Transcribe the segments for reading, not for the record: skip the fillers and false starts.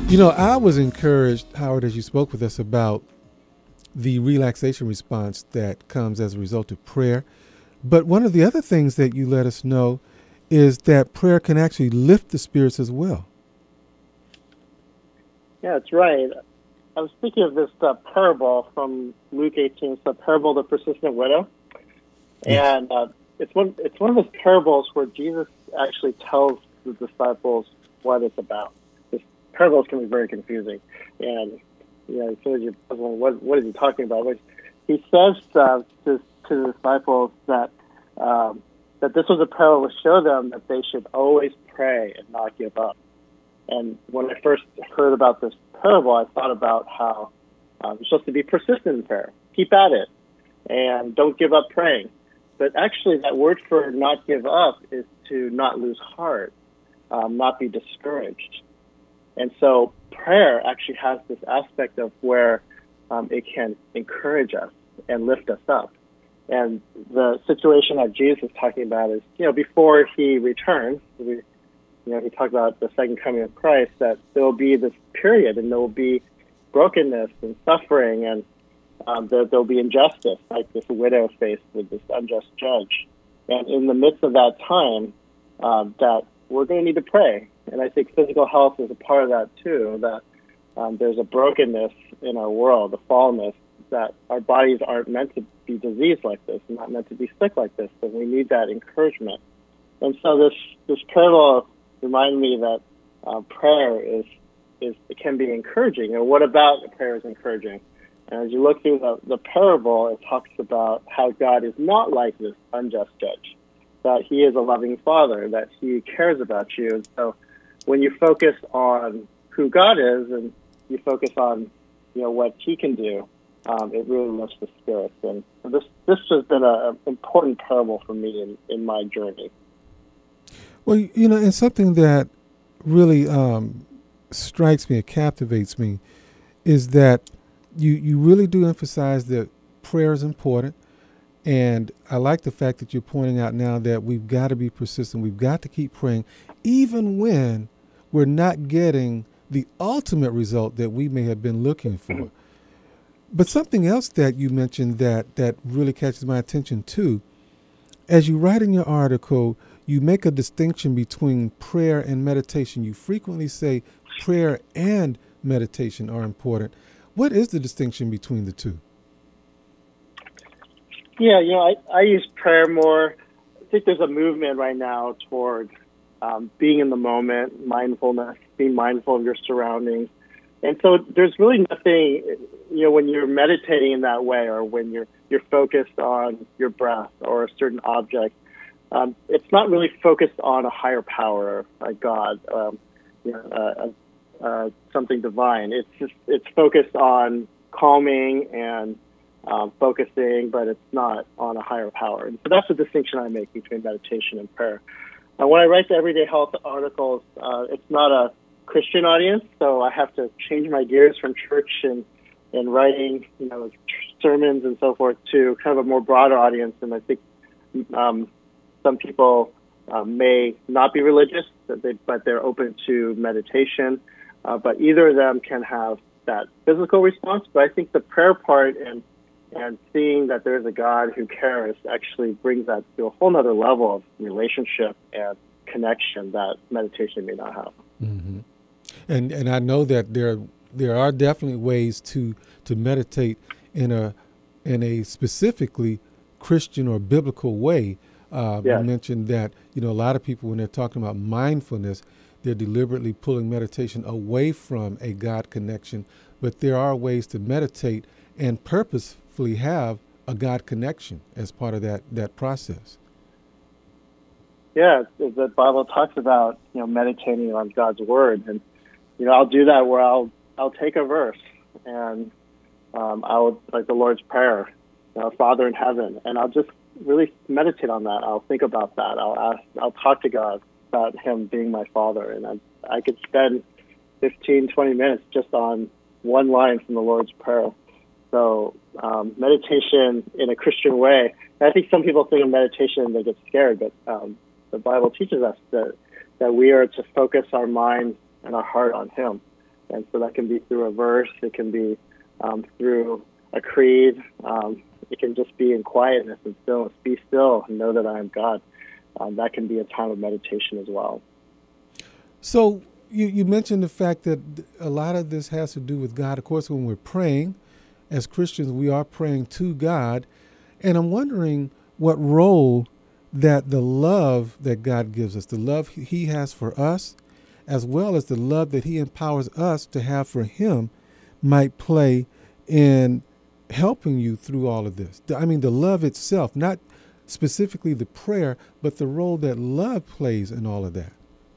I was encouraged, Howard, as you spoke with us about the relaxation response that comes as a result of prayer. But one of the other things that you let us know is that prayer can actually lift the spirits as well. Yeah, that's right. I was thinking of this parable from Luke 18, it's the parable of the persistent widow. Yes. And it's one of those parables where Jesus actually tells the disciples what it's about. This parables can be very confusing. And, as soon as you're puzzling, what is he talking about? He says to the disciples that this was a parable to show them that they should always pray and not give up. And when I first heard about this parable, I thought about how you're supposed to be persistent in prayer. Keep at it and don't give up praying. But actually, that word for not give up is to not lose heart, not be discouraged. And so prayer actually has this aspect of where it can encourage us and lift us up. And the situation that Jesus is talking about is, before he returns, he talked about the second coming of Christ, that there will be this period and there will be brokenness and suffering and there will be injustice, like this widow faced with this unjust judge. And in the midst of that time, that we're going to need to pray. And I think physical health is a part of that too, that there's a brokenness in our world, a fallenness, that our bodies aren't meant to be diseased like this, not meant to be sick like this, but we need that encouragement. And so this parable reminded me that prayer it can be encouraging. And what about prayer is encouraging? And as you look through the parable, it talks about how God is not like this unjust judge, that he is a loving father, that he cares about you. And so when you focus on who God is and you focus on what he can do, it really lifts the spirits. And this has been an important parable for me in my journey. Well, and something that really strikes me, it captivates me, is that you really do emphasize that prayer is important. And I like the fact that you're pointing out now that we've got to be persistent. We've got to keep praying, even when we're not getting the ultimate result that we may have been looking for. But something else that you mentioned that really catches my attention too, as you write in your article, you make a distinction between prayer and meditation. You frequently say prayer and meditation are important. What is the distinction between the two? Yeah, I use prayer more. I think there's a movement right now toward being in the moment, mindfulness, being mindful of your surroundings. And so there's really nothing, when you're meditating in that way or when you're focused on your breath or a certain object, it's not really focused on a higher power, like God, something divine. It's focused on calming and focusing, but it's not on a higher power. And so that's the distinction I make between meditation and prayer. When I write the Everyday Health articles, it's not a Christian audience, so I have to change my gears from church and writing, sermons and so forth to kind of a more broader audience. And I think some people may not be religious, but they're open to meditation. But either of them can have that physical response. But I think the prayer part and seeing that there is a God who cares actually brings that to a whole nother level of relationship and connection that meditation may not have. Mm-hmm. And I know that there are definitely ways to meditate in a specifically Christian or biblical way. Yes. You mentioned that a lot of people, when they're talking about mindfulness, they're deliberately pulling meditation away from a God connection. But there are ways to meditate and purposefully have a God connection as part of that process. Yeah, the Bible talks about meditating on God's word, and I'll do that where I'll take a verse and I'll, like the Lord's Prayer, Father in heaven, and I'll just really meditate on that. I'll think about that. I'll talk to God about him being my Father, and I could spend 15, 20 minutes just on one line from the Lord's Prayer. So meditation in a Christian way, and I think some people think of meditation and they get scared, but the Bible teaches us that we are to focus our mind and our heart on him. And so that can be through a verse. It can be through a creed. It can just be in quietness and stillness. Be still and know that I am God. That can be a time of meditation as well. So you mentioned the fact that a lot of this has to do with God. Of course, when we're praying, as Christians, we are praying to God. And I'm wondering what role that the love that God gives us, the love he has for us, as well as the love that he empowers us to have for him, might play in helping you through all of this. I mean, the love itself, not specifically the prayer, but the role that love plays in all of that.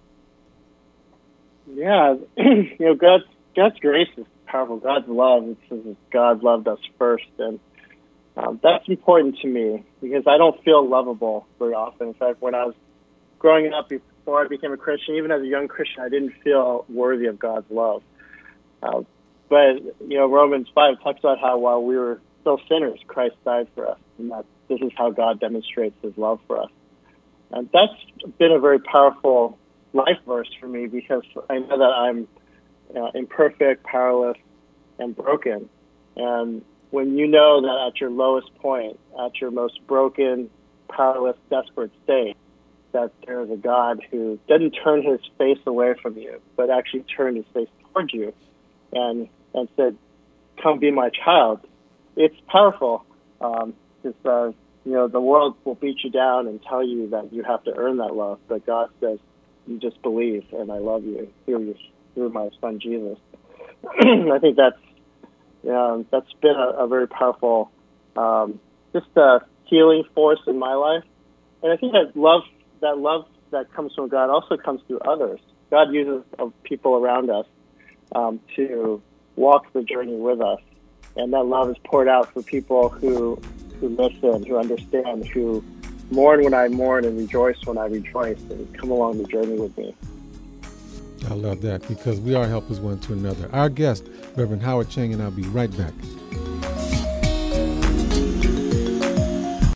Yeah, God's grace is powerful. God's love, it says God loved us first, and that's important to me because I don't feel lovable very often. In fact, when I was growing up, before I became a Christian, even as a young Christian, I didn't feel worthy of God's love. But Romans 5 talks about how while we were still sinners, Christ died for us, and that this is how God demonstrates his love for us. And that's been a very powerful life verse for me because I know that I'm imperfect, powerless, and broken. And when you know that at your lowest point, at your most broken, powerless, desperate state, that there is a God who doesn't turn his face away from you, but actually turned his face towards you and said, come be my child. It's powerful. Because, the world will beat you down and tell you that you have to earn that love. But God says, you just believe, and I love you through my son Jesus. I think that's been a very powerful, just a healing force in my life. And I think that love that comes from God also comes through others. God uses people around us to walk the journey with us, and that love is poured out for people who listen, who understand, who mourn when I mourn and rejoice when I rejoice, and come along the journey with me. I love that because we are helpers one to another. Our guest, Reverend Howard Chang, and I'll be right back.